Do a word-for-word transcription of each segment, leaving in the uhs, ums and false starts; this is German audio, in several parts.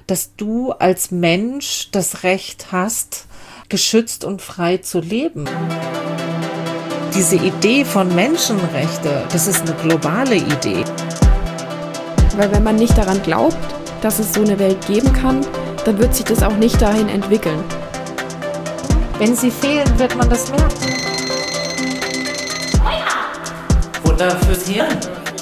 dass du als Mensch das Recht hast, geschützt und frei zu leben. Diese Idee von Menschenrechte, das ist eine globale Idee. Weil wenn man nicht daran glaubt, dass es so eine Welt geben kann, dann wird sich das auch nicht dahin entwickeln. Wenn sie fehlen, wird man das merken. Wunder fürs Hirn.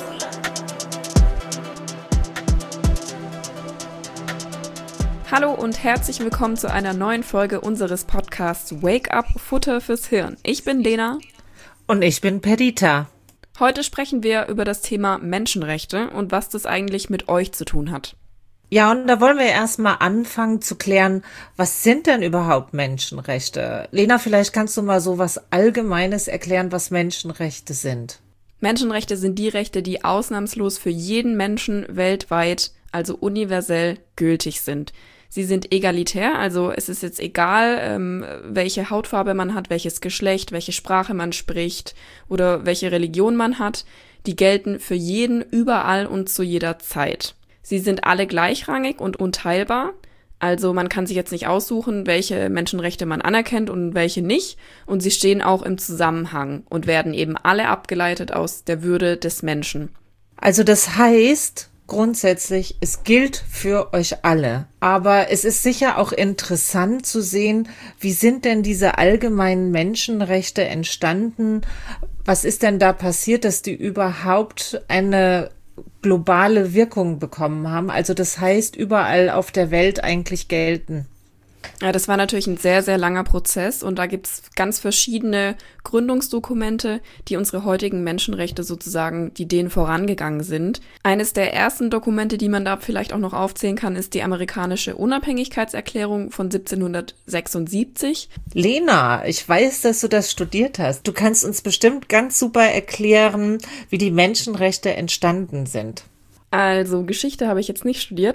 Hallo und herzlich willkommen zu einer neuen Folge unseres Podcasts Wake Up, Futter fürs Hirn. Ich bin Lena. Und ich bin Perdita. Heute sprechen wir über das Thema Menschenrechte und was das eigentlich mit euch zu tun hat. Ja, und da wollen wir erstmal anfangen zu klären, was sind denn überhaupt Menschenrechte? Lena, vielleicht kannst du mal so was Allgemeines erklären, was Menschenrechte sind. Menschenrechte sind die Rechte, die ausnahmslos für jeden Menschen weltweit, also universell gültig sind. Sie sind egalitär, also es ist jetzt egal, ähm, welche Hautfarbe man hat, welches Geschlecht, welche Sprache man spricht oder welche Religion man hat. Die gelten für jeden überall und zu jeder Zeit. Sie sind alle gleichrangig und unteilbar. Also man kann sich jetzt nicht aussuchen, welche Menschenrechte man anerkennt und welche nicht. Und sie stehen auch im Zusammenhang und werden eben alle abgeleitet aus der Würde des Menschen. Also das heißt grundsätzlich, es gilt für euch alle. Aber es ist sicher auch interessant zu sehen, wie sind denn diese allgemeinen Menschenrechte entstanden? Was ist denn da passiert, dass die überhaupt eine globale Wirkung bekommen haben? Also das heißt, überall auf der Welt eigentlich gelten. Ja, das war natürlich ein sehr, sehr langer Prozess und da gibt's ganz verschiedene Gründungsdokumente, die unsere heutigen Menschenrechte sozusagen, die denen vorangegangen sind. Eines der ersten Dokumente, die man da vielleicht auch noch aufzählen kann, ist die amerikanische Unabhängigkeitserklärung von siebzehnhundertsechsundsiebzig. Lena, ich weiß, dass du das studiert hast. Du kannst uns bestimmt ganz super erklären, wie die Menschenrechte entstanden sind. Also Geschichte habe ich jetzt nicht studiert,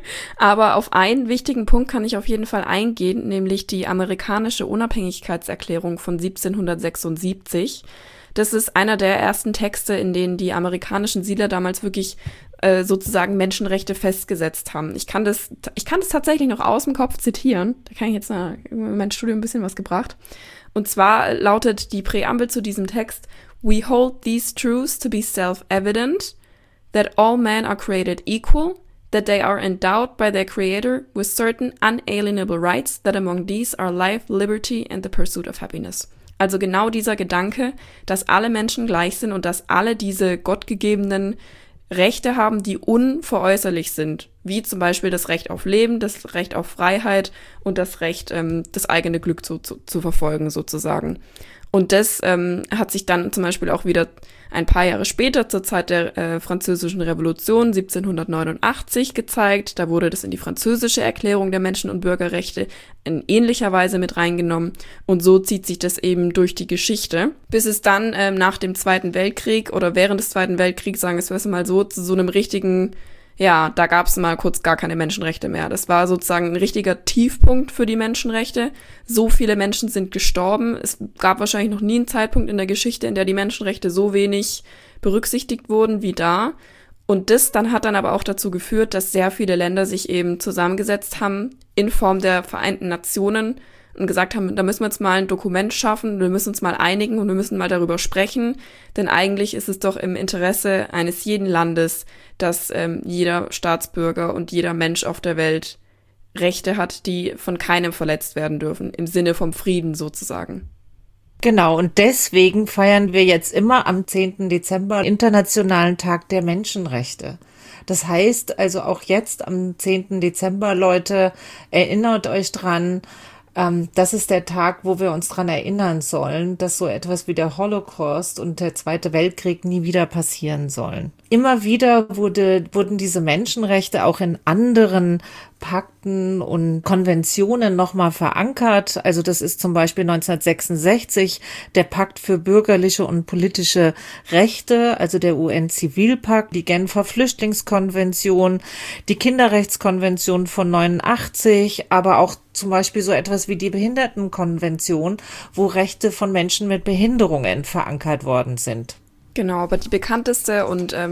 aber auf einen wichtigen Punkt kann ich auf jeden Fall eingehen, nämlich die amerikanische Unabhängigkeitserklärung von siebzehnhundertsechsundsiebzig. Das ist einer der ersten Texte, in denen die amerikanischen Siedler damals wirklich äh, sozusagen Menschenrechte festgesetzt haben. Ich kann das, ich kann das tatsächlich noch aus dem Kopf zitieren. Da kann ich jetzt na, in mein Studium ein bisschen was gebracht. Und zwar lautet die Präambel zu diesem Text: We hold these truths to be self-evident, that all men are created equal, that they are endowed by their Creator with certain unalienable rights, that among these are life, liberty and the pursuit of happiness. Also genau dieser Gedanke, dass alle Menschen gleich sind und dass alle diese gottgegebenen Rechte haben, die unveräußerlich sind, wie zum Beispiel das Recht auf Leben, das Recht auf Freiheit und das Recht, ähm, das eigene Glück zu, zu, zu verfolgen sozusagen. Und das ähm, hat sich dann zum Beispiel auch wieder ein paar Jahre später, zur Zeit der äh, Französischen Revolution siebzehnhundertneunundachtzig gezeigt. Da wurde das in die französische Erklärung der Menschen- und Bürgerrechte in ähnlicher Weise mit reingenommen. Und so zieht sich das eben durch die Geschichte, bis es dann ähm, nach dem Zweiten Weltkrieg oder während des Zweiten Weltkriegs, sagen wir es mal so, zu so einem richtigen, ja, da gab es mal kurz gar keine Menschenrechte mehr. Das war sozusagen ein richtiger Tiefpunkt für die Menschenrechte. So viele Menschen sind gestorben. Es gab wahrscheinlich noch nie einen Zeitpunkt in der Geschichte, in der die Menschenrechte so wenig berücksichtigt wurden wie da. Und das dann hat dann aber auch dazu geführt, dass sehr viele Länder sich eben zusammengesetzt haben in Form der Vereinten Nationen und gesagt haben, da müssen wir jetzt mal ein Dokument schaffen, wir müssen uns mal einigen und wir müssen mal darüber sprechen, denn eigentlich ist es doch im Interesse eines jeden Landes, dass ähm, jeder Staatsbürger und jeder Mensch auf der Welt Rechte hat, die von keinem verletzt werden dürfen, im Sinne vom Frieden sozusagen. Genau, und deswegen feiern wir jetzt immer am zehnten Dezember Internationalen Tag der Menschenrechte. Das heißt also auch jetzt am zehnten Dezember, Leute, erinnert euch dran, Ähm, das ist der Tag, wo wir uns dran erinnern sollen, dass so etwas wie der Holocaust und der Zweite Weltkrieg nie wieder passieren sollen. Immer wieder wurde, wurden diese Menschenrechte auch in anderen Pakten und Konventionen nochmal verankert. Also das ist zum Beispiel neunzehnhundertsechsundsechzig der Pakt für bürgerliche und politische Rechte, also der U N-Zivilpakt, die Genfer Flüchtlingskonvention, die Kinderrechtskonvention von neunundachtzig, aber auch zum Beispiel so etwas wie die Behindertenkonvention, wo Rechte von Menschen mit Behinderungen verankert worden sind. Genau, aber die bekannteste und ähm,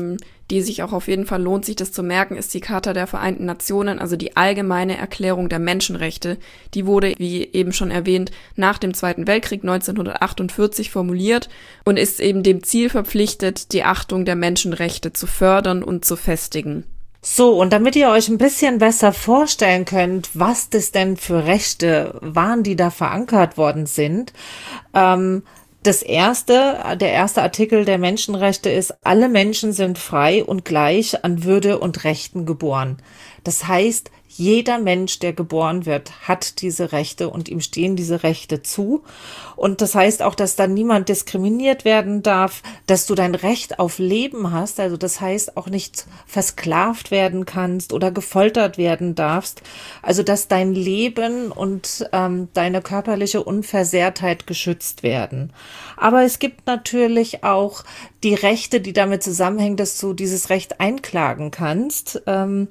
die sich auch auf jeden Fall lohnt, sich das zu merken, ist die Charta der Vereinten Nationen, also die allgemeine Erklärung der Menschenrechte. Die wurde, wie eben schon erwähnt, nach dem Zweiten Weltkrieg neunzehnhundertachtundvierzig formuliert und ist eben dem Ziel verpflichtet, die Achtung der Menschenrechte zu fördern und zu festigen. So, und damit ihr euch ein bisschen besser vorstellen könnt, was das denn für Rechte waren, die da verankert worden sind, ähm, das erste, der erste Artikel der Menschenrechte ist, alle Menschen sind frei und gleich an Würde und Rechten geboren. Das heißt, jeder Mensch, der geboren wird, hat diese Rechte und ihm stehen diese Rechte zu. Und das heißt auch, dass da niemand diskriminiert werden darf, dass du dein Recht auf Leben hast. Also das heißt auch nicht versklavt werden kannst oder gefoltert werden darfst. Also dass dein Leben und ähm, deine körperliche Unversehrtheit geschützt werden. Aber es gibt natürlich auch die Rechte, die damit zusammenhängen, dass du dieses Recht einklagen kannst. Ähm,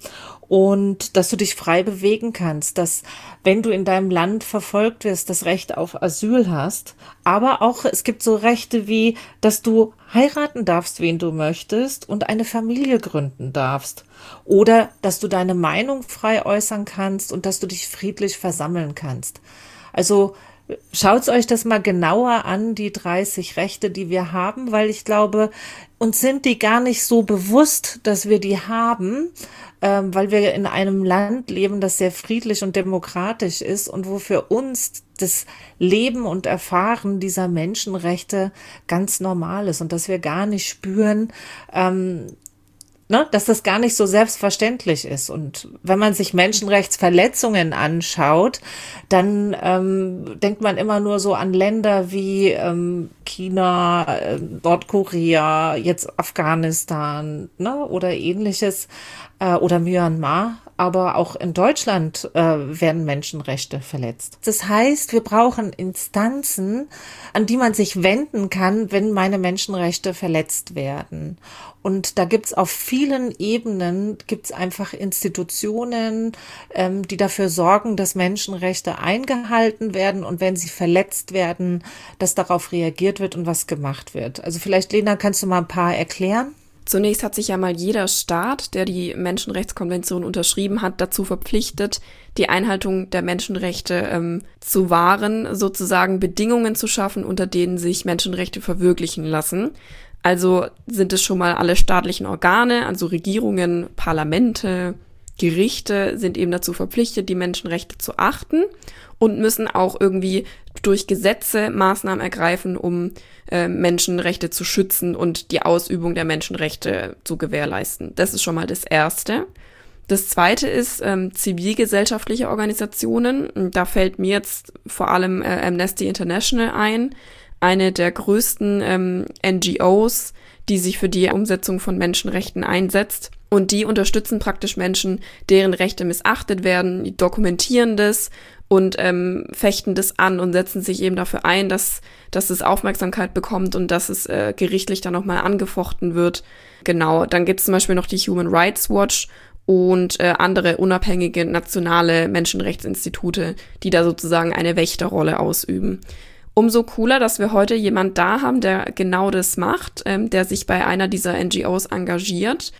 Und dass du dich frei bewegen kannst, dass, wenn du in deinem Land verfolgt wirst, das Recht auf Asyl hast. Aber auch, es gibt so Rechte wie, dass du heiraten darfst, wen du möchtest und eine Familie gründen darfst. Oder, dass du deine Meinung frei äußern kannst und dass du dich friedlich versammeln kannst. Also, schaut euch das mal genauer an, die dreißig Rechte, die wir haben, weil ich glaube, uns sind die gar nicht so bewusst, dass wir die haben, ähm, weil wir in einem Land leben, das sehr friedlich und demokratisch ist und wo für uns das Leben und Erfahren dieser Menschenrechte ganz normal ist und dass wir gar nicht spüren, ähm, Ne, dass das gar nicht so selbstverständlich ist. Und wenn man sich Menschenrechtsverletzungen anschaut, dann ähm, denkt man immer nur so an Länder wie ähm, China, äh, Nordkorea, jetzt Afghanistan, ne, oder ähnliches, äh, oder Myanmar. Aber auch in Deutschland äh, werden Menschenrechte verletzt. Das heißt, wir brauchen Instanzen, an die man sich wenden kann, wenn meine Menschenrechte verletzt werden. Und da gibt's auf vielen Ebenen, gibt's einfach Institutionen, ähm, die dafür sorgen, dass Menschenrechte eingehalten werden und wenn sie verletzt werden, dass darauf reagiert wird und was gemacht wird. Also vielleicht, Lena, kannst du mal ein paar erklären? Zunächst hat sich ja mal jeder Staat, der die Menschenrechtskonvention unterschrieben hat, dazu verpflichtet, die Einhaltung der Menschenrechte ähm, zu wahren, sozusagen Bedingungen zu schaffen, unter denen sich Menschenrechte verwirklichen lassen. Also sind es schon mal alle staatlichen Organe, also Regierungen, Parlamente, Gerichte sind eben dazu verpflichtet, die Menschenrechte zu achten und müssen auch irgendwie durch Gesetze Maßnahmen ergreifen, um äh, Menschenrechte zu schützen und die Ausübung der Menschenrechte zu gewährleisten. Das ist schon mal das Erste. Das Zweite ist ähm, zivilgesellschaftliche Organisationen. Und da fällt mir jetzt vor allem äh, Amnesty International ein, eine der größten ähm, N G Os, die sich für die Umsetzung von Menschenrechten einsetzt. Und die unterstützen praktisch Menschen, deren Rechte missachtet werden, die dokumentieren das und ähm, fechten das an und setzen sich eben dafür ein, dass, dass es Aufmerksamkeit bekommt und dass es äh, gerichtlich dann nochmal angefochten wird. Genau, dann gibt es zum Beispiel noch die Human Rights Watch und äh, andere unabhängige nationale Menschenrechtsinstitute, die da sozusagen eine Wächterrolle ausüben. Umso cooler, dass wir heute jemand da haben, der genau das macht, ähm, der sich bei einer dieser N G Os engagiert.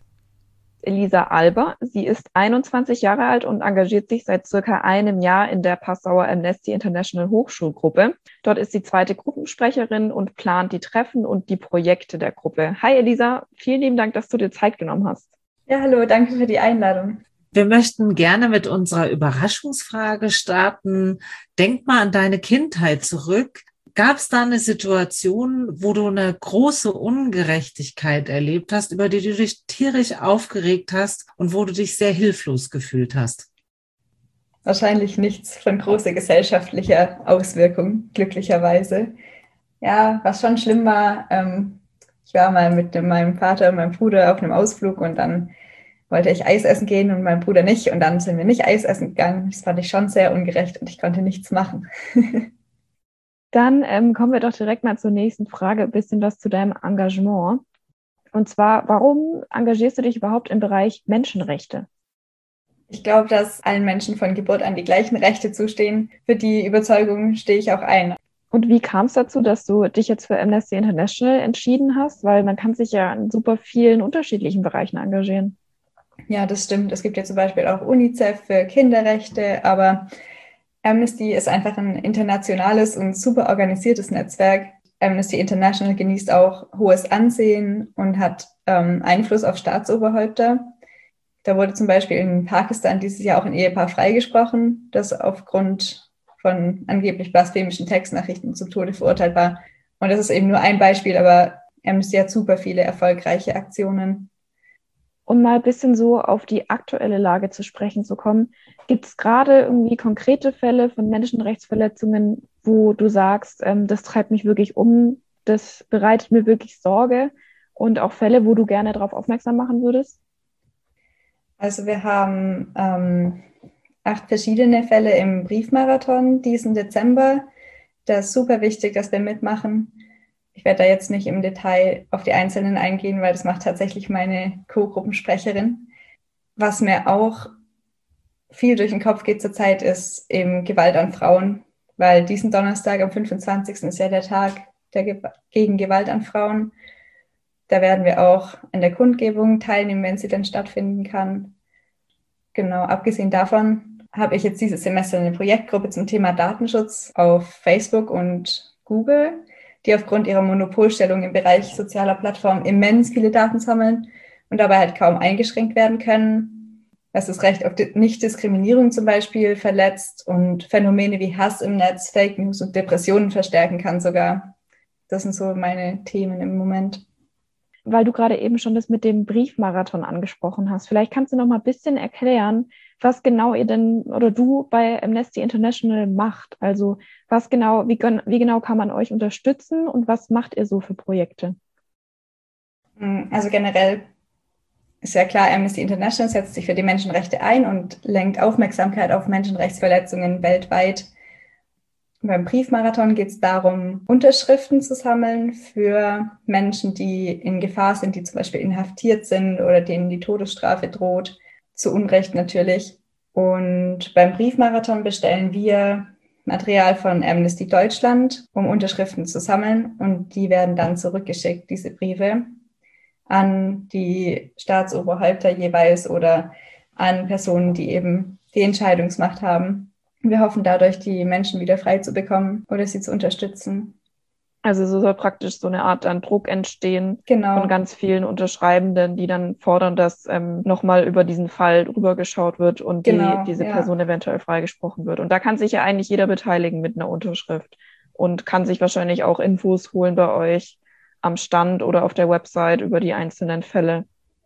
Elisa Alber. Sie ist einundzwanzig Jahre alt und engagiert sich seit circa einem Jahr in der Passauer Amnesty International Hochschulgruppe. Dort ist sie zweite Gruppensprecherin und plant die Treffen und die Projekte der Gruppe. Hi Elisa, vielen lieben Dank, dass du dir Zeit genommen hast. Ja, hallo, danke für die Einladung. Wir möchten gerne mit unserer Überraschungsfrage starten. Denk mal an deine Kindheit zurück. Gab es da eine Situation, wo du eine große Ungerechtigkeit erlebt hast, über die du dich tierisch aufgeregt hast und wo du dich sehr hilflos gefühlt hast? Wahrscheinlich nichts von großer gesellschaftlicher Auswirkung, glücklicherweise. Ja, was schon schlimm war, ähm, ich war mal mit meinem Vater und meinem Bruder auf einem Ausflug und dann wollte ich Eis essen gehen und mein Bruder nicht und dann sind wir nicht Eis essen gegangen. Das fand ich schon sehr ungerecht und ich konnte nichts machen. Dann ähm, kommen wir doch direkt mal zur nächsten Frage, ein bisschen was zu deinem Engagement. Und zwar, warum engagierst du dich überhaupt im Bereich Menschenrechte? Ich glaube, dass allen Menschen von Geburt an die gleichen Rechte zustehen. Für die Überzeugung stehe ich auch ein. Und wie kam es dazu, dass du dich jetzt für Amnesty International entschieden hast? Weil man kann sich ja in super vielen unterschiedlichen Bereichen engagieren. Ja, das stimmt. Es gibt ja zum Beispiel auch UNICEF für Kinderrechte, aber Amnesty ist einfach ein internationales und super organisiertes Netzwerk. Amnesty International genießt auch hohes Ansehen und hat ähm, Einfluss auf Staatsoberhäupter. Da wurde zum Beispiel in Pakistan dieses Jahr auch ein Ehepaar freigesprochen, das aufgrund von angeblich blasphemischen Textnachrichten zum Tode verurteilt war. Und das ist eben nur ein Beispiel, aber Amnesty hat super viele erfolgreiche Aktionen. Um mal ein bisschen so auf die aktuelle Lage zu sprechen zu kommen, gibt es gerade irgendwie konkrete Fälle von Menschenrechtsverletzungen, wo du sagst, ähm, das treibt mich wirklich um, das bereitet mir wirklich Sorge, und auch Fälle, wo du gerne darauf aufmerksam machen würdest? Also wir haben ähm, acht verschiedene Fälle im Briefmarathon diesen Dezember. Das ist super wichtig, dass wir mitmachen. Ich werde da jetzt nicht im Detail auf die Einzelnen eingehen, weil das macht tatsächlich meine Co-Gruppensprecherin. Was mir auch viel durch den Kopf geht zurzeit, ist eben Gewalt an Frauen, weil diesen Donnerstag am fünfundzwanzigsten ist ja der Tag der Ge- gegen Gewalt an Frauen. Da werden wir auch an der Kundgebung teilnehmen, wenn sie dann stattfinden kann. Genau, abgesehen davon habe ich jetzt dieses Semester eine Projektgruppe zum Thema Datenschutz auf Facebook und Google, die aufgrund ihrer Monopolstellung im Bereich sozialer Plattformen immens viele Daten sammeln und dabei halt kaum eingeschränkt werden können, was das Recht auf Nichtdiskriminierung zum Beispiel verletzt und Phänomene wie Hass im Netz, Fake News und Depressionen verstärken kann sogar. Das sind so meine Themen im Moment. Weil du gerade eben schon das mit dem Briefmarathon angesprochen hast. Vielleicht kannst du noch mal ein bisschen erklären, was genau ihr denn oder du bei Amnesty International macht. Also was genau, wie, wie genau kann man euch unterstützen und was macht ihr so für Projekte? Also generell ist ja klar, Amnesty International setzt sich für die Menschenrechte ein und lenkt Aufmerksamkeit auf Menschenrechtsverletzungen weltweit. Beim Briefmarathon geht es darum, Unterschriften zu sammeln für Menschen, die in Gefahr sind, die zum Beispiel inhaftiert sind oder denen die Todesstrafe droht, zu Unrecht natürlich. Und beim Briefmarathon bestellen wir Material von Amnesty Deutschland, um Unterschriften zu sammeln, und die werden dann zurückgeschickt, diese Briefe, an die Staatsoberhäupter jeweils oder an Personen, die eben die Entscheidungsmacht haben. Wir hoffen dadurch, die Menschen wieder frei zu bekommen oder sie zu unterstützen. Also so soll praktisch so eine Art an Druck entstehen, genau, von ganz vielen Unterschreibenden, die dann fordern, dass ähm, nochmal über diesen Fall drüber geschaut wird und genau, die, diese ja. Person eventuell freigesprochen wird. Und da kann sich ja eigentlich jeder beteiligen mit einer Unterschrift und kann sich wahrscheinlich auch Infos holen bei euch am Stand oder auf der Website über die einzelnen Fälle.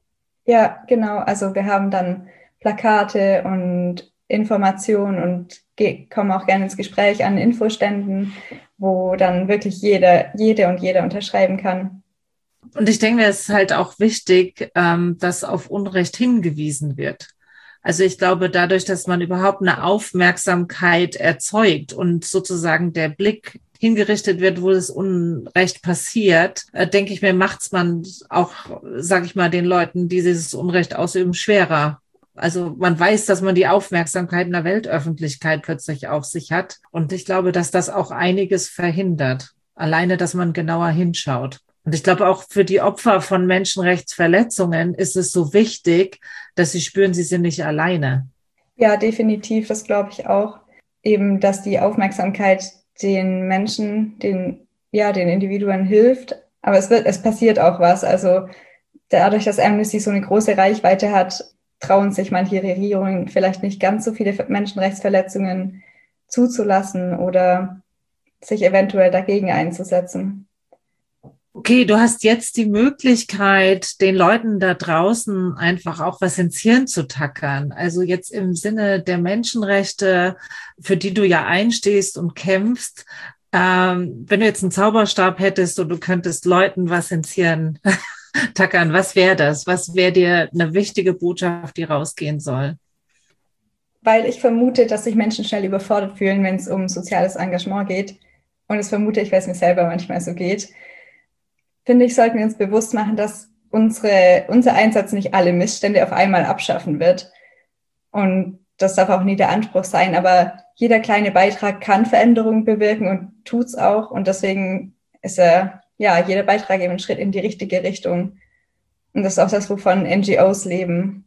Ja, genau. Also wir haben dann Plakate und Informationen und ge- kommen auch gerne ins Gespräch an Infoständen, wo dann wirklich jeder, jede und jeder unterschreiben kann. Und ich denke, es ist halt auch wichtig, ähm, dass auf Unrecht hingewiesen wird. Also ich glaube, dadurch, dass man überhaupt eine Aufmerksamkeit erzeugt und sozusagen der Blick hingerichtet wird, wo das Unrecht passiert, äh, denke ich mir, macht's man auch, sage ich mal, den Leuten, die dieses Unrecht ausüben, schwerer. Also man weiß, dass man die Aufmerksamkeit in der Weltöffentlichkeit plötzlich auf sich hat. Und ich glaube, dass das auch einiges verhindert. Alleine, dass man genauer hinschaut. Und ich glaube, auch für die Opfer von Menschenrechtsverletzungen ist es so wichtig, dass sie spüren, sie sind nicht alleine. Ja, definitiv. Das glaube ich auch. Eben, dass die Aufmerksamkeit den Menschen, den, ja, den Individuen hilft. Aber es wird, es passiert auch was. Also dadurch, dass Amnesty so eine große Reichweite hat, trauen sich manche Regierungen vielleicht nicht ganz so viele Menschenrechtsverletzungen zuzulassen oder sich eventuell dagegen einzusetzen. Okay, du hast jetzt die Möglichkeit, den Leuten da draußen einfach auch was ins Hirn zu tackern. Also jetzt im Sinne der Menschenrechte, für die du ja einstehst und kämpfst. Ähm, wenn du jetzt einen Zauberstab hättest und du könntest Leuten was ins Hirn tackern, was wäre das? Was wäre dir eine wichtige Botschaft, die rausgehen soll? Weil ich vermute, dass sich Menschen schnell überfordert fühlen, wenn es um soziales Engagement geht. Und das vermute ich, weil es mir selber manchmal so geht. Finde ich, sollten wir uns bewusst machen, dass unsere, unser Einsatz nicht alle Missstände auf einmal abschaffen wird. Und das darf auch nie der Anspruch sein, aber jeder kleine Beitrag kann Veränderung bewirken und tut's auch. Und deswegen ist er, ja, jeder Beitrag eben ein Schritt in die richtige Richtung. Und das ist auch das, wovon N G Os leben.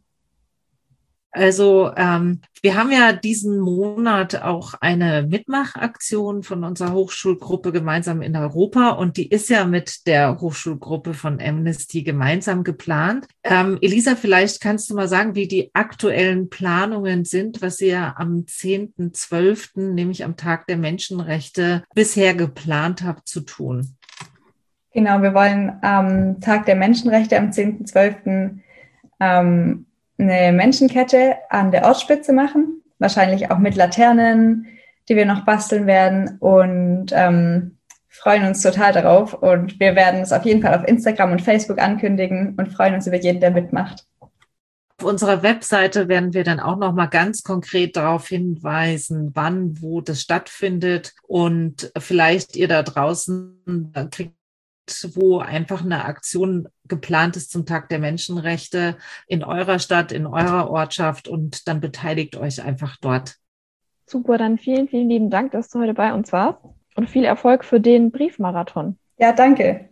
Also ähm, wir haben ja diesen Monat auch eine Mitmachaktion von unserer Hochschulgruppe gemeinsam in Europa und die ist ja mit der Hochschulgruppe von Amnesty gemeinsam geplant. Ähm, Elisa, vielleicht kannst du mal sagen, wie die aktuellen Planungen sind, was ihr am zehnten zwölften, nämlich am Tag der Menschenrechte, bisher geplant habt zu tun. Genau, wir wollen am Tag der Menschenrechte am zehnten zwölften ähm, eine Menschenkette an der Ortsspitze machen, wahrscheinlich auch mit Laternen, die wir noch basteln werden und ähm, freuen uns total darauf. Und wir werden es auf jeden Fall auf Instagram und Facebook ankündigen und freuen uns über jeden, der mitmacht. Auf unserer Webseite werden wir dann auch noch mal ganz konkret darauf hinweisen, wann, wo das stattfindet und vielleicht ihr da draußen kriegt, wo einfach eine Aktion geplant ist zum Tag der Menschenrechte in eurer Stadt, in eurer Ortschaft und dann beteiligt euch einfach dort. Super, dann vielen, vielen lieben Dank, dass du heute bei uns warst und viel Erfolg für den Briefmarathon. Ja, danke.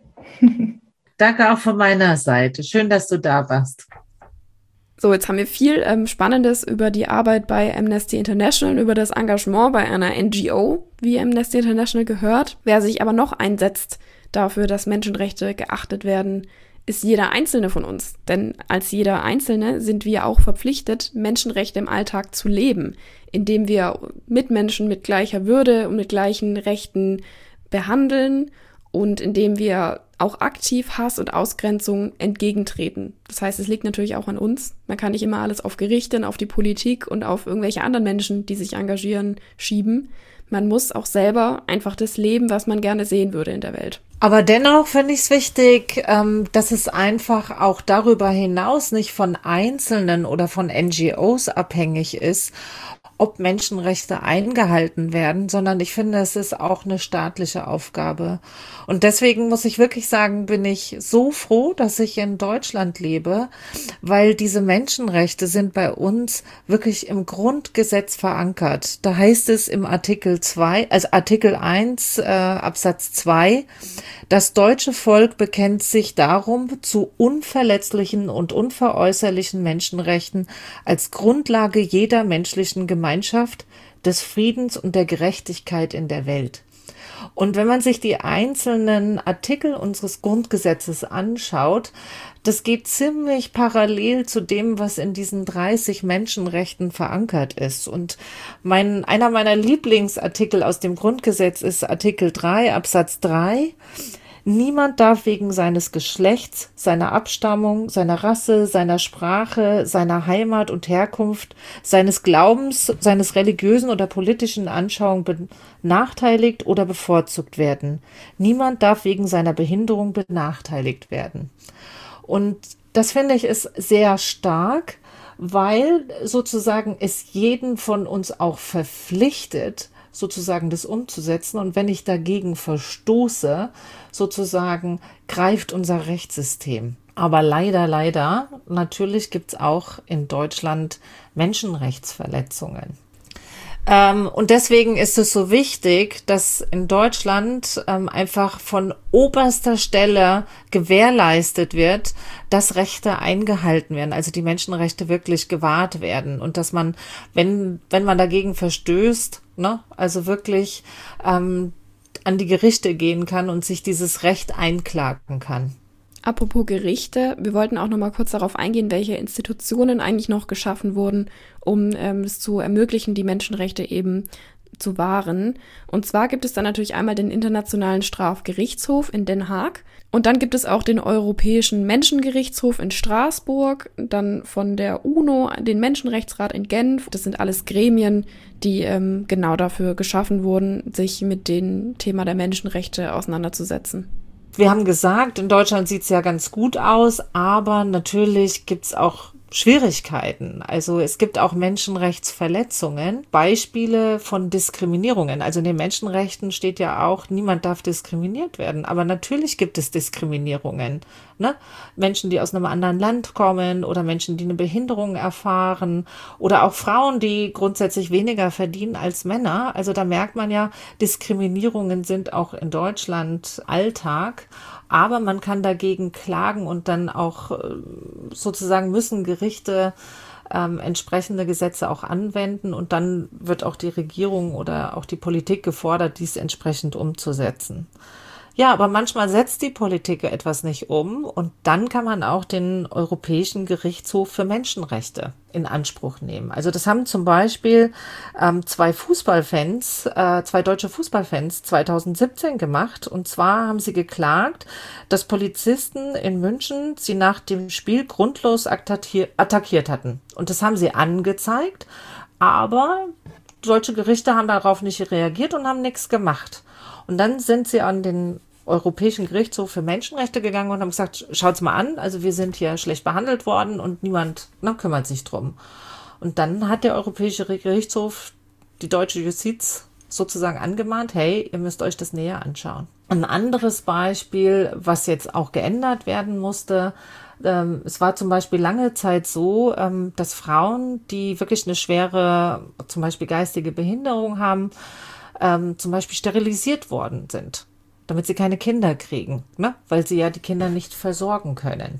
Danke auch von meiner Seite. Schön, dass du da warst. So, jetzt haben wir viel ähm, Spannendes über die Arbeit bei Amnesty International, über das Engagement bei einer N G O, wie Amnesty International gehört. Wer sich aber noch einsetzt dafür, dass Menschenrechte geachtet werden, ist jeder Einzelne von uns. Denn als jeder Einzelne sind wir auch verpflichtet, Menschenrechte im Alltag zu leben, indem wir Mitmenschen mit gleicher Würde und mit gleichen Rechten behandeln und indem wir auch aktiv Hass und Ausgrenzung entgegentreten. Das heißt, es liegt natürlich auch an uns. Man kann nicht immer alles auf Gerichte, auf die Politik und auf irgendwelche anderen Menschen, die sich engagieren, schieben. Man muss auch selber einfach das leben, was man gerne sehen würde in der Welt. Aber dennoch finde ich es wichtig, ähm, dass es einfach auch darüber hinaus nicht von Einzelnen oder von N G Os abhängig ist, ob Menschenrechte eingehalten werden, sondern ich finde, es ist auch eine staatliche Aufgabe. Und deswegen muss ich wirklich sagen, bin ich so froh, dass ich in Deutschland lebe, weil diese Menschenrechte sind bei uns wirklich im Grundgesetz verankert. Da heißt es im Artikel zwei, also Artikel eins, äh, Absatz zwei, das deutsche Volk bekennt sich darum zu unverletzlichen und unveräußerlichen Menschenrechten als Grundlage jeder menschlichen Gemeinschaft, des Friedens und der Gerechtigkeit in der Welt. Und wenn man sich die einzelnen Artikel unseres Grundgesetzes anschaut, das geht ziemlich parallel zu dem, was in diesen dreißig Menschenrechten verankert ist. Und mein, einer meiner Lieblingsartikel aus dem Grundgesetz ist Artikel drei, Absatz drei. Niemand darf wegen seines Geschlechts, seiner Abstammung, seiner Rasse, seiner Sprache, seiner Heimat und Herkunft, seines Glaubens, seines religiösen oder politischen Anschauungen benachteiligt oder bevorzugt werden. Niemand darf wegen seiner Behinderung benachteiligt werden. Und das finde ich ist sehr stark, weil sozusagen es jeden von uns auch verpflichtet, sozusagen das umzusetzen. Und wenn ich dagegen verstoße, sozusagen greift unser Rechtssystem. Aber leider, leider, natürlich gibt es auch in Deutschland Menschenrechtsverletzungen. Ähm, und deswegen ist es so wichtig, dass in Deutschland ähm, einfach von oberster Stelle gewährleistet wird, dass Rechte eingehalten werden, also die Menschenrechte wirklich gewahrt werden und dass man, wenn wenn man dagegen verstößt, ne, also wirklich ähm, an die Gerichte gehen kann und sich dieses Recht einklagen kann. Apropos Gerichte, wir wollten auch noch mal kurz darauf eingehen, welche Institutionen eigentlich noch geschaffen wurden, um ähm, es zu ermöglichen, die Menschenrechte eben zu wahren. Und zwar gibt es dann natürlich einmal den Internationalen Strafgerichtshof in Den Haag und dann gibt es auch den Europäischen Menschengerichtshof in Straßburg, dann von der UNO den Menschenrechtsrat in Genf. Das sind alles Gremien, die ähm, genau dafür geschaffen wurden, sich mit dem Thema der Menschenrechte auseinanderzusetzen. Wir haben gesagt, in Deutschland sieht es ja ganz gut aus, aber natürlich gibt es auch Schwierigkeiten. Also es gibt auch Menschenrechtsverletzungen, Beispiele von Diskriminierungen. Also in den Menschenrechten steht ja auch, niemand darf diskriminiert werden. Aber natürlich gibt es Diskriminierungen. Ne? Menschen, die aus einem anderen Land kommen oder Menschen, die eine Behinderung erfahren oder auch Frauen, die grundsätzlich weniger verdienen als Männer. Also da merkt man ja, Diskriminierungen sind auch in Deutschland Alltag, aber man kann dagegen klagen und dann auch sozusagen müssen Gerichte ähm, entsprechende Gesetze auch anwenden und dann wird auch die Regierung oder auch die Politik gefordert, dies entsprechend umzusetzen. Ja, aber manchmal setzt die Politik etwas nicht um und dann kann man auch den Europäischen Gerichtshof für Menschenrechte in Anspruch nehmen. Also das haben zum Beispiel ähm, zwei Fußballfans, äh, zwei deutsche Fußballfans zwanzig siebzehn gemacht. Und zwar haben sie geklagt, dass Polizisten in München sie nach dem Spiel grundlos attackiert hatten. Und das haben sie angezeigt, aber deutsche Gerichte haben darauf nicht reagiert und haben nichts gemacht. Und dann sind sie an den Europäischen Gerichtshof für Menschenrechte gegangen und haben gesagt, schaut's mal an, also wir sind hier schlecht behandelt worden und niemand na, kümmert sich drum. Und dann hat der Europäische Gerichtshof die deutsche Justiz sozusagen angemahnt, hey, ihr müsst euch das näher anschauen. Ein anderes Beispiel, was jetzt auch geändert werden musste, ähm, es war zum Beispiel lange Zeit so, ähm, dass Frauen, die wirklich eine schwere, zum Beispiel geistige Behinderung haben, ähm, zum Beispiel sterilisiert worden sind, damit sie keine Kinder kriegen, ne? Weil sie ja die Kinder nicht versorgen können.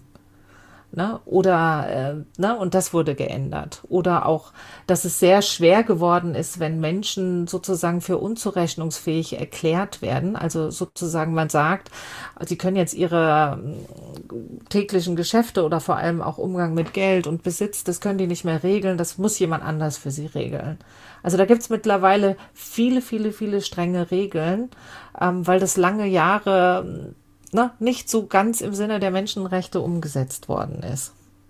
Ne? Oder, äh, ne? Und das wurde geändert. Oder auch, dass es sehr schwer geworden ist, wenn Menschen sozusagen für unzurechnungsfähig erklärt werden. Also sozusagen man sagt, sie können jetzt ihre täglichen Geschäfte oder vor allem auch Umgang mit Geld und Besitz, das können die nicht mehr regeln, das muss jemand anders für sie regeln. Also da gibt's mittlerweile viele, viele, viele strenge Regeln, ähm, weil das lange Jahre ne, nicht so ganz im Sinne der Menschenrechte umgesetzt worden ist.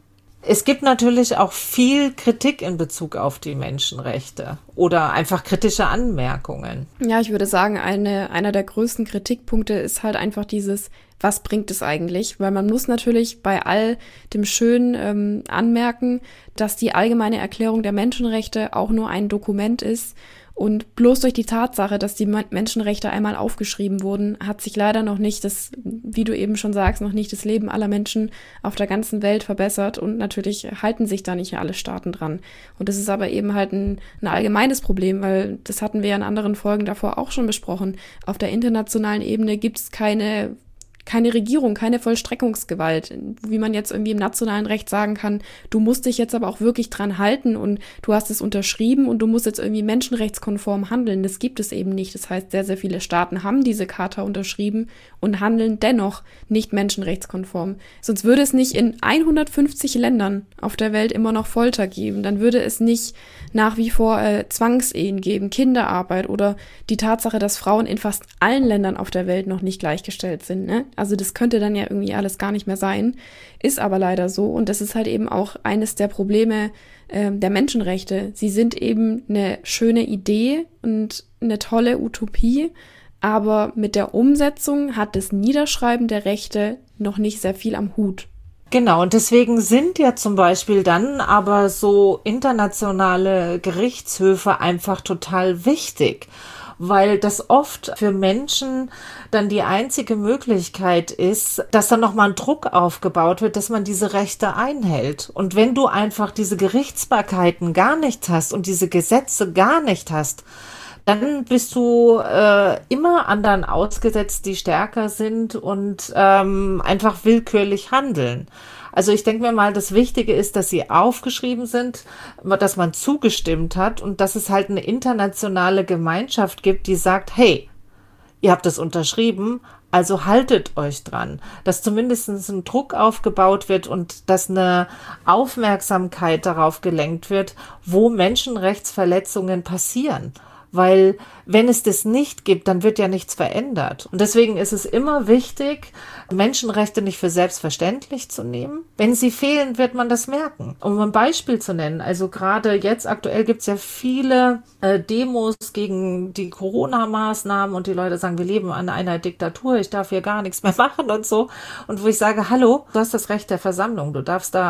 Es gibt natürlich auch viel Kritik in Bezug auf die Menschenrechte oder einfach kritische Anmerkungen. Ja, ich würde sagen, eine, einer der größten Kritikpunkte ist halt einfach dieses, was bringt es eigentlich? Weil man muss natürlich bei all dem Schönen ähm, anmerken, dass die Allgemeine Erklärung der Menschenrechte auch nur ein Dokument ist. Und bloß durch die Tatsache, dass die Menschenrechte einmal aufgeschrieben wurden, hat sich leider noch nicht das, wie du eben schon sagst, noch nicht das Leben aller Menschen auf der ganzen Welt verbessert. Und natürlich halten sich da nicht alle Staaten dran. Und das ist aber eben halt ein, ein allgemeines Problem, weil das hatten wir ja in anderen Folgen davor auch schon besprochen. Auf der internationalen Ebene gibt es keine keine Regierung, keine Vollstreckungsgewalt, wie man jetzt irgendwie im nationalen Recht sagen kann, du musst dich jetzt aber auch wirklich dran halten und du hast es unterschrieben und du musst jetzt irgendwie menschenrechtskonform handeln. Das gibt es eben nicht. Das heißt, sehr, sehr viele Staaten haben diese Charta unterschrieben und handeln dennoch nicht menschenrechtskonform. Sonst würde es nicht in hundertfünfzig Ländern auf der Welt immer noch Folter geben. Dann würde es nicht nach wie vor äh, Zwangsehen geben, Kinderarbeit oder die Tatsache, dass Frauen in fast allen Ländern auf der Welt noch nicht gleichgestellt sind, ne? Also das könnte dann ja irgendwie alles gar nicht mehr sein, ist aber leider so und das ist halt eben auch eines der Probleme äh, der Menschenrechte. Sie sind eben eine schöne Idee und eine tolle Utopie, aber mit der Umsetzung hat das Niederschreiben der Rechte noch nicht sehr viel am Hut. Genau, und deswegen sind ja zum Beispiel dann aber so internationale Gerichtshöfe einfach total wichtig, weil das oft für Menschen dann die einzige Möglichkeit ist, dass dann nochmal ein Druck aufgebaut wird, dass man diese Rechte einhält. Und wenn du einfach diese Gerichtsbarkeiten gar nicht hast und diese Gesetze gar nicht hast, dann bist du äh, immer anderen ausgesetzt, die stärker sind und ähm, einfach willkürlich handeln. Also ich denke mir mal, das Wichtige ist, dass sie aufgeschrieben sind, dass man zugestimmt hat und dass es halt eine internationale Gemeinschaft gibt, die sagt, hey, ihr habt das unterschrieben, also haltet euch dran. Dass zumindest ein Druck aufgebaut wird und dass eine Aufmerksamkeit darauf gelenkt wird, wo Menschenrechtsverletzungen passieren. Weil wenn es das nicht gibt, dann wird ja nichts verändert. Und deswegen ist es immer wichtig, Menschenrechte nicht für selbstverständlich zu nehmen. Wenn sie fehlen, wird man das merken. Um ein Beispiel zu nennen, also gerade jetzt aktuell gibt es ja viele äh, Demos gegen die Corona-Maßnahmen und die Leute sagen, wir leben an einer Diktatur, ich darf hier gar nichts mehr machen und so. Und wo ich sage, hallo, du hast das Recht der Versammlung, du darfst da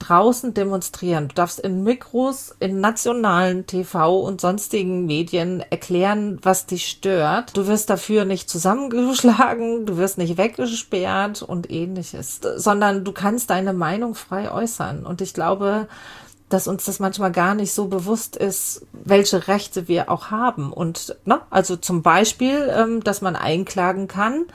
draußen demonstrieren. Du darfst in Mikros, in nationalen T V und sonstigen Medien erklären, was dich stört. Du wirst dafür nicht zusammengeschlagen, du wirst nicht weggesperrt und ähnliches, sondern du kannst deine Meinung frei äußern. Und ich glaube, dass uns das manchmal gar nicht so bewusst ist, welche Rechte wir auch haben. Und ne, also zum Beispiel, ähm, dass man einklagen kann,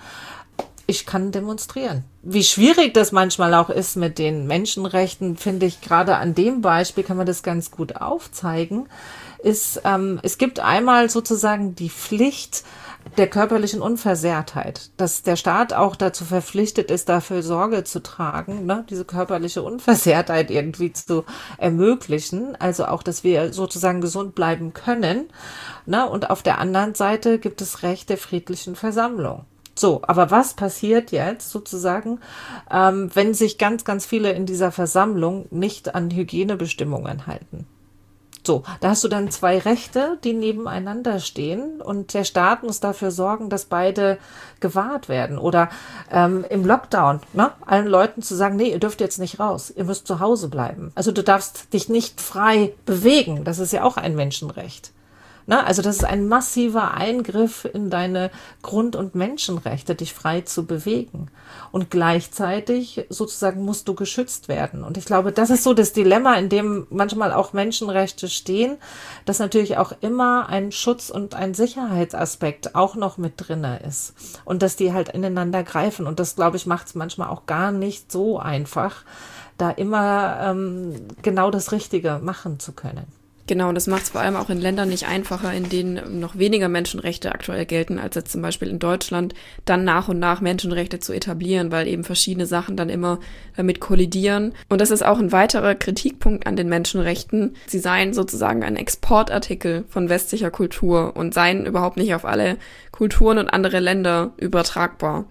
ich kann demonstrieren. Wie schwierig das manchmal auch ist mit den Menschenrechten, finde ich, gerade an dem Beispiel kann man das ganz gut aufzeigen, ist, ähm, es gibt einmal sozusagen die Pflicht der körperlichen Unversehrtheit, dass der Staat auch dazu verpflichtet ist, dafür Sorge zu tragen, ne, diese körperliche Unversehrtheit irgendwie zu ermöglichen, also auch, dass wir sozusagen gesund bleiben können, ne, und auf der anderen Seite gibt es Recht der friedlichen Versammlung. So, aber was passiert jetzt sozusagen, ähm, wenn sich ganz, ganz viele in dieser Versammlung nicht an Hygienebestimmungen halten? So, da hast du dann zwei Rechte, die nebeneinander stehen und der Staat muss dafür sorgen, dass beide gewahrt werden. Oder ähm, im Lockdown, ne, allen Leuten zu sagen, nee, ihr dürft jetzt nicht raus, ihr müsst zu Hause bleiben. Also du darfst dich nicht frei bewegen, das ist ja auch ein Menschenrecht. Na, also das ist ein massiver Eingriff in deine Grund- und Menschenrechte, dich frei zu bewegen. Und gleichzeitig sozusagen musst du geschützt werden. Und ich glaube, das ist so das Dilemma, in dem manchmal auch Menschenrechte stehen, dass natürlich auch immer ein Schutz- und ein Sicherheitsaspekt auch noch mit drinne ist. Und dass die halt ineinander greifen. Und das, glaube ich, macht es manchmal auch gar nicht so einfach, da immer ähm, genau das Richtige machen zu können. Genau, und das macht es vor allem auch in Ländern nicht einfacher, in denen noch weniger Menschenrechte aktuell gelten, als jetzt zum Beispiel in Deutschland, dann nach und nach Menschenrechte zu etablieren, weil eben verschiedene Sachen dann immer damit kollidieren. Und das ist auch ein weiterer Kritikpunkt an den Menschenrechten. Sie seien sozusagen ein Exportartikel von westlicher Kultur und seien überhaupt nicht auf alle Kulturen und andere Länder übertragbar.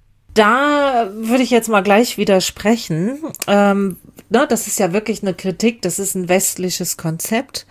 Da würde ich jetzt mal gleich widersprechen. Ähm, na, das ist ja wirklich eine Kritik, das ist ein westliches Konzept.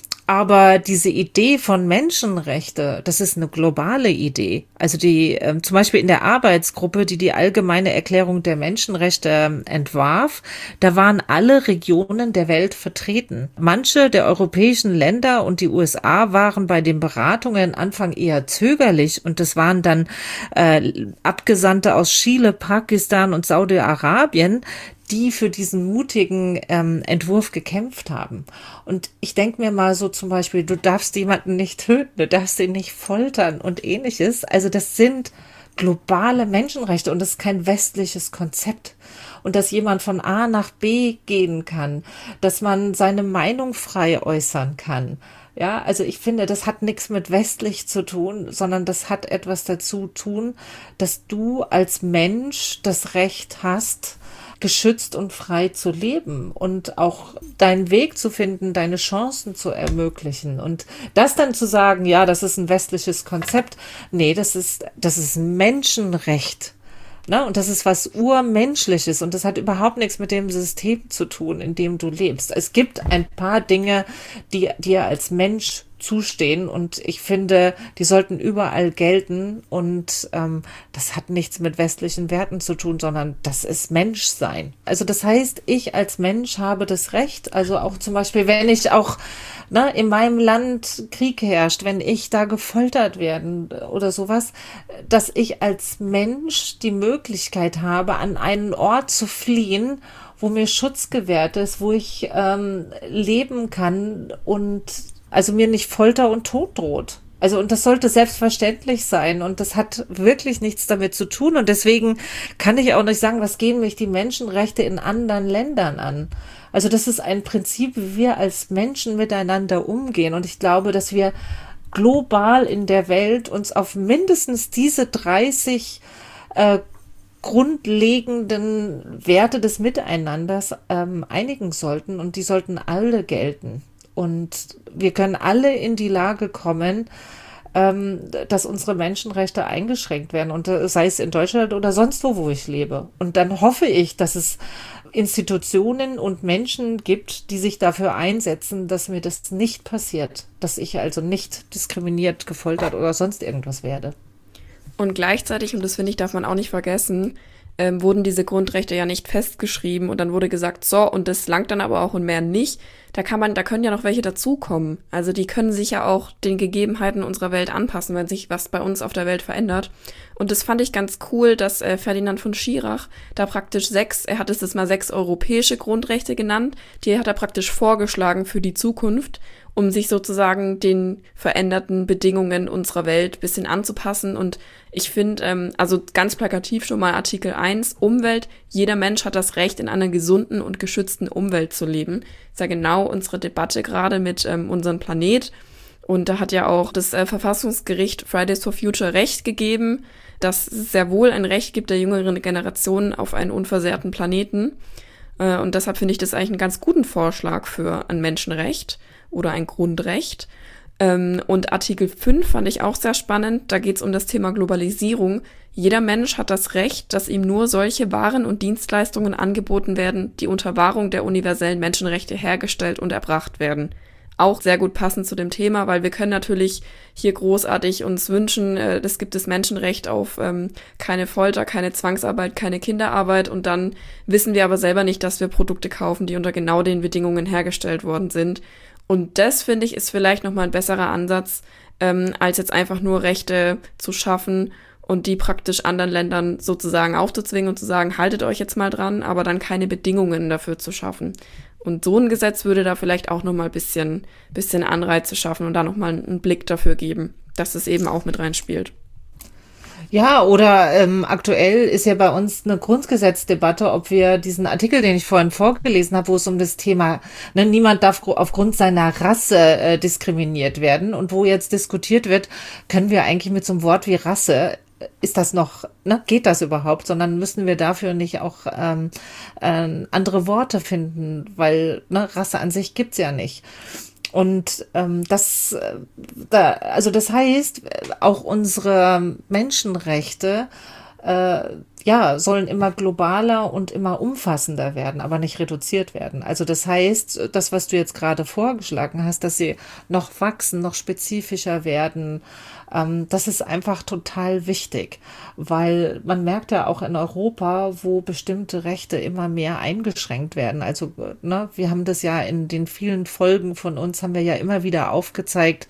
Aber diese Idee von Menschenrechte, das ist eine globale Idee. Also die ähm, zum Beispiel in der Arbeitsgruppe, die die Allgemeine Erklärung der Menschenrechte ähm, entwarf, da waren alle Regionen der Welt vertreten. Manche der europäischen Länder und die U S A waren bei den Beratungen Anfang eher zögerlich und das waren dann äh, Abgesandte aus Chile, Pakistan und Saudi-Arabien, die für diesen mutigen ähm, Entwurf gekämpft haben. Und ich denke mir mal so zum Beispiel, du darfst jemanden nicht töten, du darfst ihn nicht foltern und ähnliches. Also das sind globale Menschenrechte und das ist kein westliches Konzept. Und dass jemand von A nach B gehen kann, dass man seine Meinung frei äußern kann. Ja, also ich finde, das hat nichts mit westlich zu tun, sondern das hat etwas dazu tun, dass du als Mensch das Recht hast, geschützt und frei zu leben und auch deinen Weg zu finden, deine Chancen zu ermöglichen. Und das dann zu sagen, ja, das ist ein westliches Konzept, nee, das ist, das ist Menschenrecht. Ne? Und das ist was Urmenschliches und das hat überhaupt nichts mit dem System zu tun, in dem du lebst. Es gibt ein paar Dinge, die dir als Mensch zustehen und ich finde, die sollten überall gelten und ähm, das hat nichts mit westlichen Werten zu tun, sondern das ist Menschsein. Also das heißt, ich als Mensch habe das Recht, also auch zum Beispiel, wenn ich auch ne, in meinem Land Krieg herrscht, wenn ich da gefoltert werden oder sowas, dass ich als Mensch die Möglichkeit habe, an einen Ort zu fliehen, wo mir Schutz gewährt ist, wo ich ähm, leben kann und also mir nicht Folter und Tod droht. Also und das sollte selbstverständlich sein und das hat wirklich nichts damit zu tun und deswegen kann ich auch nicht sagen, was gehen mich die Menschenrechte in anderen Ländern an. Also das ist ein Prinzip, wie wir als Menschen miteinander umgehen und ich glaube, dass wir global in der Welt uns auf mindestens diese dreißig äh, grundlegenden Werte des Miteinanders ähm, einigen sollten und die sollten alle gelten. Und wir können alle in die Lage kommen, ähm, dass unsere Menschenrechte eingeschränkt werden. Und äh, sei es in Deutschland oder sonst wo, wo ich lebe. Und dann hoffe ich, dass es Institutionen und Menschen gibt, die sich dafür einsetzen, dass mir das nicht passiert. Dass ich also nicht diskriminiert, gefoltert oder sonst irgendwas werde. Und gleichzeitig, und das finde ich, darf man auch nicht vergessen, ähm, wurden diese Grundrechte ja nicht festgeschrieben und dann wurde gesagt, so, und das langt dann aber auch und mehr nicht. Da kann man, da können ja noch welche dazukommen. Also die können sich ja auch den Gegebenheiten unserer Welt anpassen, wenn sich was bei uns auf der Welt verändert. Und das fand ich ganz cool, dass äh, Ferdinand von Schirach da praktisch sechs, er hat es jetzt mal sechs europäische Grundrechte genannt, die hat er praktisch vorgeschlagen für die Zukunft, um sich sozusagen den veränderten Bedingungen unserer Welt ein bisschen anzupassen. Und ich finde, ähm, also ganz plakativ schon mal Artikel eins, Umwelt, jeder Mensch hat das Recht, in einer gesunden und geschützten Umwelt zu leben. Das ist ja genau unsere Debatte gerade mit ähm, unserem Planet. Und da hat ja auch das äh, Verfassungsgericht Fridays for Future Recht gegeben, dass es sehr wohl ein Recht gibt der jüngeren Generation auf einen unversehrten Planeten. Äh, und deshalb finde ich das eigentlich einen ganz guten Vorschlag für ein Menschenrecht oder ein Grundrecht. Ähm, und Artikel fünf fand ich auch sehr spannend. Da geht es um das Thema Globalisierung. Jeder Mensch hat das Recht, dass ihm nur solche Waren und Dienstleistungen angeboten werden, die unter Wahrung der universellen Menschenrechte hergestellt und erbracht werden. Auch sehr gut passend zu dem Thema, weil wir können natürlich hier großartig uns wünschen, äh, es gibt das Menschenrecht auf ähm, keine Folter, keine Zwangsarbeit, keine Kinderarbeit und dann wissen wir aber selber nicht, dass wir Produkte kaufen, die unter genau den Bedingungen hergestellt worden sind. Und das, finde ich, ist vielleicht nochmal ein besserer Ansatz, ähm, als jetzt einfach nur Rechte zu schaffen und die praktisch anderen Ländern sozusagen aufzuzwingen und zu sagen, haltet euch jetzt mal dran, aber dann keine Bedingungen dafür zu schaffen. Und so ein Gesetz würde da vielleicht auch nochmal ein bisschen, bisschen Anreize schaffen und da nochmal einen Blick dafür geben, dass es eben auch mit reinspielt. Ja, oder ähm, aktuell ist ja bei uns eine Grundgesetzdebatte, ob wir diesen Artikel, den ich vorhin vorgelesen habe, wo es um das Thema, ne, niemand darf aufgrund seiner Rasse äh, diskriminiert werden und wo jetzt diskutiert wird, können wir eigentlich mit so einem Wort wie Rasse, ist das noch, ne, geht das überhaupt, sondern müssen wir dafür nicht auch ähm, äh, andere Worte finden, weil ne, Rasse an sich gibt's ja nicht. Und ähm, das, äh, da, also das heißt, auch unsere Menschenrechte äh, ja, sollen immer globaler und immer umfassender werden, aber nicht reduziert werden. Also das heißt, das, was du jetzt gerade vorgeschlagen hast, dass sie noch wachsen, noch spezifischer werden, ähm, das ist einfach total wichtig, weil man merkt ja auch in Europa, wo bestimmte Rechte immer mehr eingeschränkt werden. Also ne, wir haben das ja in den vielen Folgen von uns, haben wir ja immer wieder aufgezeigt,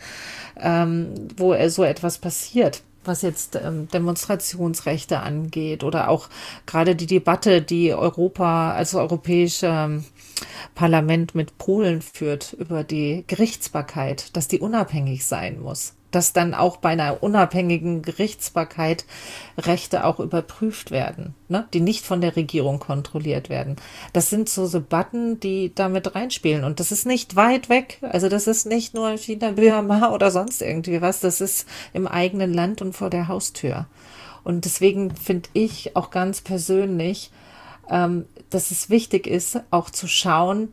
ähm, wo so etwas passiert, was jetzt ähm, Demonstrationsrechte angeht oder auch gerade die Debatte, die Europa, also Europäische ähm, Parlament mit Polen führt über die Gerichtsbarkeit, dass die unabhängig sein muss. Dass dann auch bei einer unabhängigen Gerichtsbarkeit Rechte auch überprüft werden, ne? Die nicht von der Regierung kontrolliert werden. Das sind so Debatten, die damit reinspielen. Und das ist nicht weit weg. Also das ist nicht nur China, Myanmar oder sonst irgendwie was. Das ist im eigenen Land und vor der Haustür. Und deswegen finde ich auch ganz persönlich, ähm, dass es wichtig ist, auch zu schauen,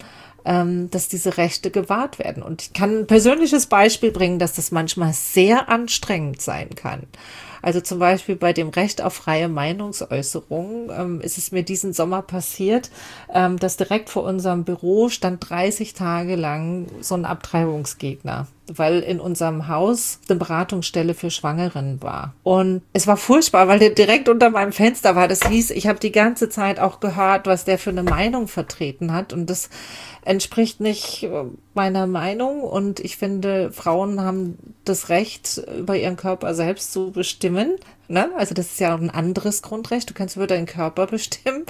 dass diese Rechte gewahrt werden. Und ich kann ein persönliches Beispiel bringen, dass das manchmal sehr anstrengend sein kann. Also zum Beispiel bei dem Recht auf freie Meinungsäußerung ähm, ist es mir diesen Sommer passiert, ähm, dass direkt vor unserem Büro stand dreißig Tage lang so ein Abtreibungsgegner, weil in unserem Haus eine Beratungsstelle für Schwangeren war. Und es war furchtbar, weil der direkt unter meinem Fenster war. Das hieß, ich habe die ganze Zeit auch gehört, was der für eine Meinung vertreten hat. Und das entspricht nicht meiner Meinung. Und ich finde, Frauen haben das Recht, über ihren Körper selbst zu bestimmen. Ne? Also das ist ja ein anderes Grundrecht. Du kannst über deinen Körper bestimmen.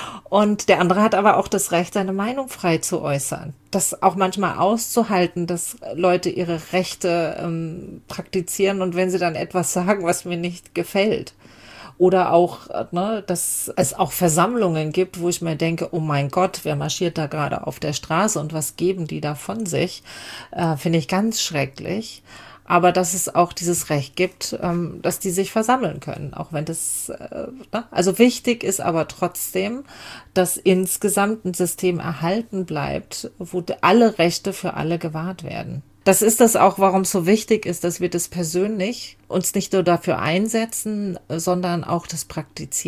Und der andere hat aber auch das Recht, seine Meinung frei zu äußern. Das auch manchmal auszuhalten, dass Leute ihre Rechte ähm, praktizieren und wenn sie dann etwas sagen, was mir nicht gefällt. Oder auch, ne, dass es auch Versammlungen gibt, wo ich mir denke, oh mein Gott, wer marschiert da gerade auf der Straße und was geben die da von sich, äh, finde ich ganz schrecklich. Aber dass es auch dieses Recht gibt, ähm, dass die sich versammeln können, auch wenn das, äh, ne? Also wichtig ist aber trotzdem, dass insgesamt ein System erhalten bleibt, wo alle Rechte für alle gewahrt werden. Das ist das auch, warum es so wichtig ist, dass wir das persönlich uns nicht nur dafür einsetzen, sondern auch das praktizieren.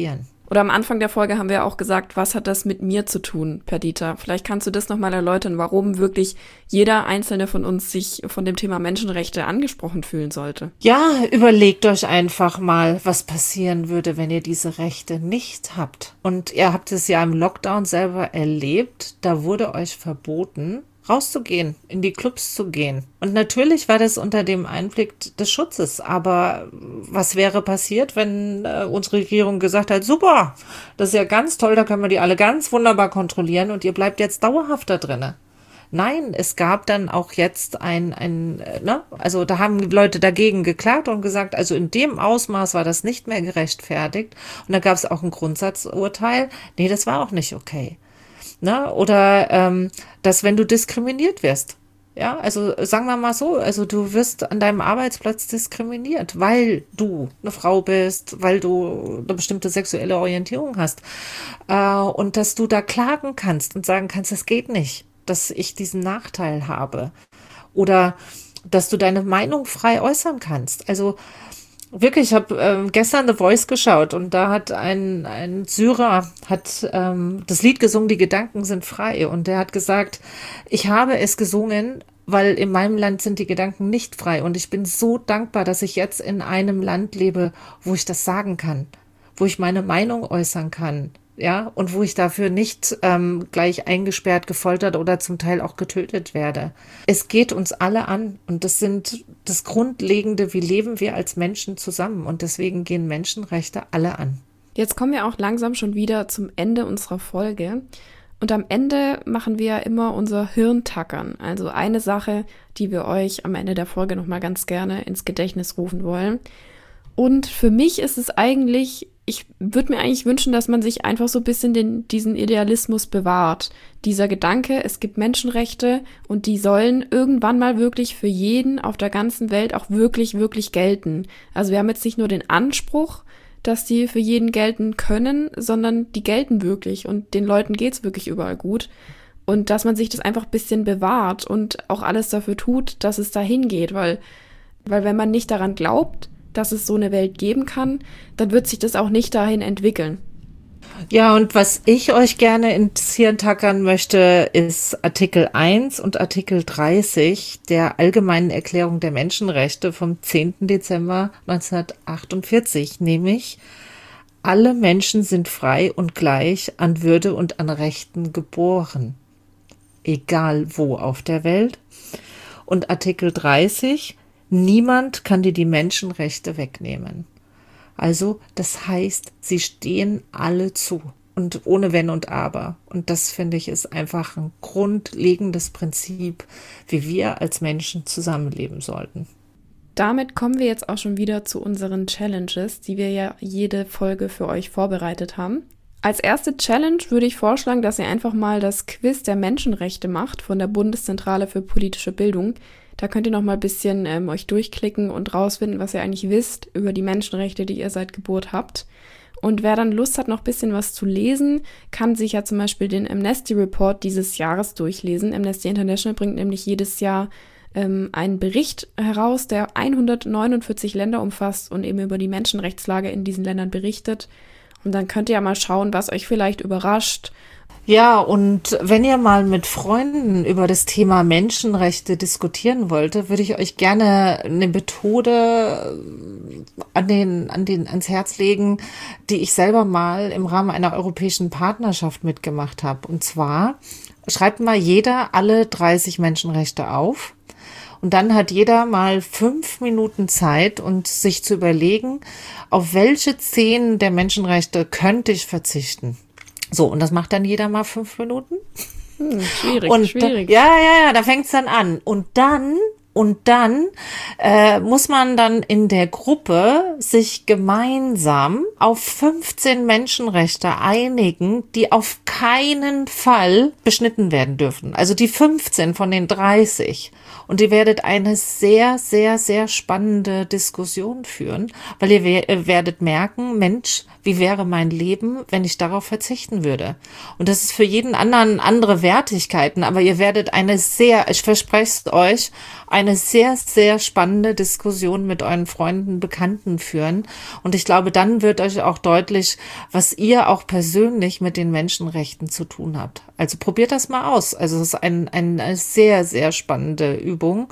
Oder am Anfang der Folge haben wir auch gesagt, was hat das mit mir zu tun, Perdita? Vielleicht kannst du das nochmal erläutern, warum wirklich jeder Einzelne von uns sich von dem Thema Menschenrechte angesprochen fühlen sollte. Ja, überlegt euch einfach mal, was passieren würde, wenn ihr diese Rechte nicht habt. Und ihr habt es ja im Lockdown selber erlebt, da wurde euch verboten, rauszugehen, in die Clubs zu gehen. Und natürlich war das unter dem Einblick des Schutzes. Aber was wäre passiert, wenn äh, unsere Regierung gesagt hat, super, das ist ja ganz toll, da können wir die alle ganz wunderbar kontrollieren und ihr bleibt jetzt dauerhaft da drinne. Nein, es gab dann auch jetzt ein, ein, ne, also da haben Leute dagegen geklagt und gesagt, also in dem Ausmaß war das nicht mehr gerechtfertigt. Und da gab es auch ein Grundsatzurteil, nee, das war auch nicht okay. Ne? Oder ähm, dass wenn du diskriminiert wirst, ja, also sagen wir mal so, also du wirst an deinem Arbeitsplatz diskriminiert, weil du eine Frau bist, weil du eine bestimmte sexuelle Orientierung hast äh, und dass du da klagen kannst und sagen kannst, das geht nicht, dass ich diesen Nachteil habe oder dass du deine Meinung frei äußern kannst. Also wirklich, ich habe ähm, gestern The Voice geschaut und da hat ein, ein Syrer hat ähm, das Lied gesungen, die Gedanken sind frei. Und der hat gesagt, ich habe es gesungen, weil in meinem Land sind die Gedanken nicht frei. Und ich bin so dankbar, dass ich jetzt in einem Land lebe, wo ich das sagen kann, wo ich meine Meinung äußern kann. Ja, und wo ich dafür nicht ähm, gleich eingesperrt, gefoltert oder zum Teil auch getötet werde. Es geht uns alle an und das sind das Grundlegende, wie leben wir als Menschen zusammen und deswegen gehen Menschenrechte alle an. Jetzt kommen wir auch langsam schon wieder zum Ende unserer Folge und am Ende machen wir immer unser Hirntackern, also eine Sache, die wir euch am Ende der Folge nochmal ganz gerne ins Gedächtnis rufen wollen. Und für mich ist es eigentlich, ich würde mir eigentlich wünschen, dass man sich einfach so ein bisschen den, diesen Idealismus bewahrt. Dieser Gedanke, es gibt Menschenrechte und die sollen irgendwann mal wirklich für jeden auf der ganzen Welt auch wirklich, wirklich gelten. Also wir haben jetzt nicht nur den Anspruch, dass die für jeden gelten können, sondern die gelten wirklich und den Leuten geht's wirklich überall gut. Und dass man sich das einfach ein bisschen bewahrt und auch alles dafür tut, dass es dahin geht, weil, weil wenn man nicht daran glaubt, dass es so eine Welt geben kann, dann wird sich das auch nicht dahin entwickeln. Ja, und was ich euch gerne ins Hirn tackern möchte, ist Artikel eins und Artikel dreißig der Allgemeinen Erklärung der Menschenrechte vom zehnten Dezember neunzehnhundertachtundvierzig, nämlich alle Menschen sind frei und gleich an Würde und an Rechten geboren, egal wo auf der Welt. Und Artikel dreißig, niemand kann dir die Menschenrechte wegnehmen. Also, das heißt, sie stehen alle zu und ohne Wenn und Aber. Und das, finde ich, ist einfach ein grundlegendes Prinzip, wie wir als Menschen zusammenleben sollten. Damit kommen wir jetzt auch schon wieder zu unseren Challenges, die wir ja jede Folge für euch vorbereitet haben. Als erste Challenge würde ich vorschlagen, dass ihr einfach mal das Quiz der Menschenrechte macht von der Bundeszentrale für politische Bildung. Da könnt ihr noch mal ein bisschen ähm, euch durchklicken und rausfinden, was ihr eigentlich wisst über die Menschenrechte, die ihr seit Geburt habt. Und wer dann Lust hat, noch ein bisschen was zu lesen, kann sich ja zum Beispiel den Amnesty Report dieses Jahres durchlesen. Amnesty International bringt nämlich jedes Jahr ähm, einen Bericht heraus, der hundertneunundvierzig Länder umfasst und eben über die Menschenrechtslage in diesen Ländern berichtet. Und dann könnt ihr ja mal schauen, was euch vielleicht überrascht. Ja, und wenn ihr mal mit Freunden über das Thema Menschenrechte diskutieren wollt, würde ich euch gerne eine Methode an den, an den, ans Herz legen, die ich selber mal im Rahmen einer europäischen Partnerschaft mitgemacht habe. Und zwar schreibt mal jeder alle dreißig Menschenrechte auf. Und dann hat jeder mal fünf Minuten Zeit, und sich zu überlegen, auf welche zehn der Menschenrechte könnte ich verzichten. So, und das macht dann jeder mal fünf Minuten. Hm, schwierig, und schwierig. Da, ja, ja, ja, da fängt's dann an. Und dann, und dann äh, muss man dann in der Gruppe sich gemeinsam auf fünfzehn Menschenrechte einigen, die auf keinen Fall beschnitten werden dürfen. Also die fünfzehn von den dreißig. Und ihr werdet eine sehr, sehr, sehr spannende Diskussion führen, weil ihr werdet merken, Mensch, wie wäre mein Leben, wenn ich darauf verzichten würde? Und das ist für jeden anderen andere Wertigkeiten, aber ihr werdet eine sehr, ich verspreche es euch, eine sehr, sehr spannende Diskussion mit euren Freunden, Bekannten führen. Und ich glaube, dann wird euch auch deutlich, was ihr auch persönlich mit den Menschenrechten zu tun habt. Also probiert das mal aus. Also es ist ein, eine sehr, sehr spannende Übung.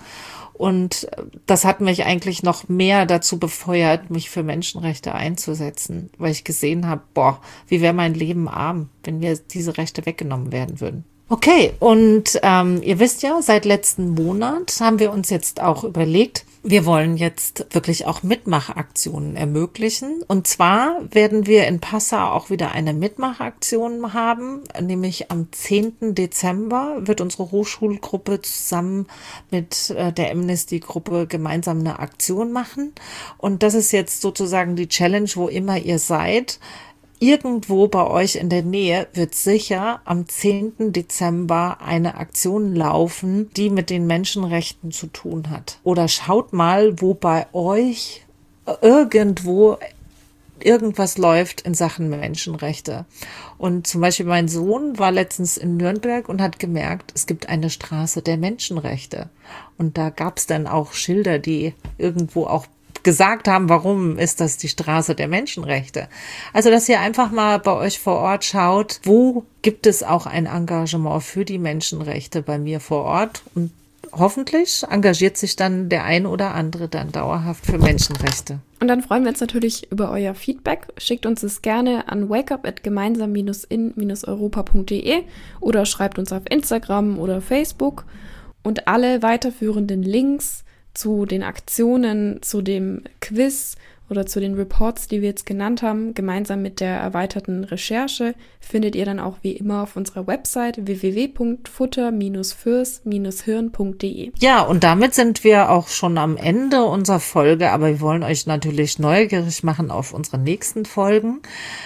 Und das hat mich eigentlich noch mehr dazu befeuert, mich für Menschenrechte einzusetzen, weil ich gesehen habe, boah, wie wäre mein Leben arm, wenn mir diese Rechte weggenommen werden würden. Okay, und ähm, ihr wisst ja, seit letzten Monat haben wir uns jetzt auch überlegt, wir wollen jetzt wirklich auch Mitmachaktionen ermöglichen. Und zwar werden wir in Passau auch wieder eine Mitmachaktion haben, nämlich am zehnten Dezember wird unsere Hochschulgruppe zusammen mit äh, der Amnesty-Gruppe gemeinsam eine Aktion machen. Und das ist jetzt sozusagen die Challenge, wo immer ihr seid. Irgendwo bei euch in der Nähe wird sicher am zehnten Dezember eine Aktion laufen, die mit den Menschenrechten zu tun hat. Oder schaut mal, wo bei euch irgendwo irgendwas läuft in Sachen Menschenrechte. Und zum Beispiel mein Sohn war letztens in Nürnberg und hat gemerkt, es gibt eine Straße der Menschenrechte. Und da gab es dann auch Schilder, die irgendwo auch gesagt haben, warum ist das die Straße der Menschenrechte. Also, dass ihr einfach mal bei euch vor Ort schaut, wo gibt es auch ein Engagement für die Menschenrechte bei mir vor Ort, und hoffentlich engagiert sich dann der ein oder andere dann dauerhaft für Menschenrechte. Und dann freuen wir uns natürlich über euer Feedback. Schickt uns es gerne an wakeup at gemeinsam in europa punkt de oder schreibt uns auf Instagram oder Facebook, und alle weiterführenden Links zu den Aktionen, zu dem Quiz oder zu den Reports, die wir jetzt genannt haben, gemeinsam mit der erweiterten Recherche, findet ihr dann auch wie immer auf unserer Website w w w punkt futter fürs hirn punkt de. Ja, und damit sind wir auch schon am Ende unserer Folge, aber wir wollen euch natürlich neugierig machen auf unsere nächsten Folgen.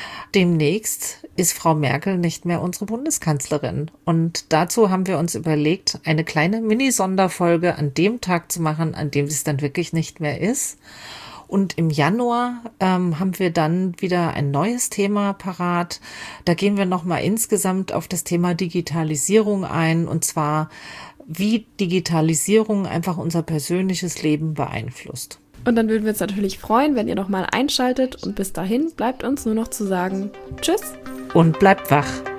Demnächst ist Frau Merkel nicht mehr unsere Bundeskanzlerin. Und dazu haben wir uns überlegt, eine kleine Mini-Sonderfolge an dem Tag zu machen, an dem sie es dann wirklich nicht mehr ist. Und im Januar ähm, haben wir dann wieder ein neues Thema parat. Da gehen wir nochmal insgesamt auf das Thema Digitalisierung ein. Und zwar, wie Digitalisierung einfach unser persönliches Leben beeinflusst. Und dann würden wir uns natürlich freuen, wenn ihr nochmal einschaltet. Und bis dahin bleibt uns nur noch zu sagen, tschüss. Und bleibt wach.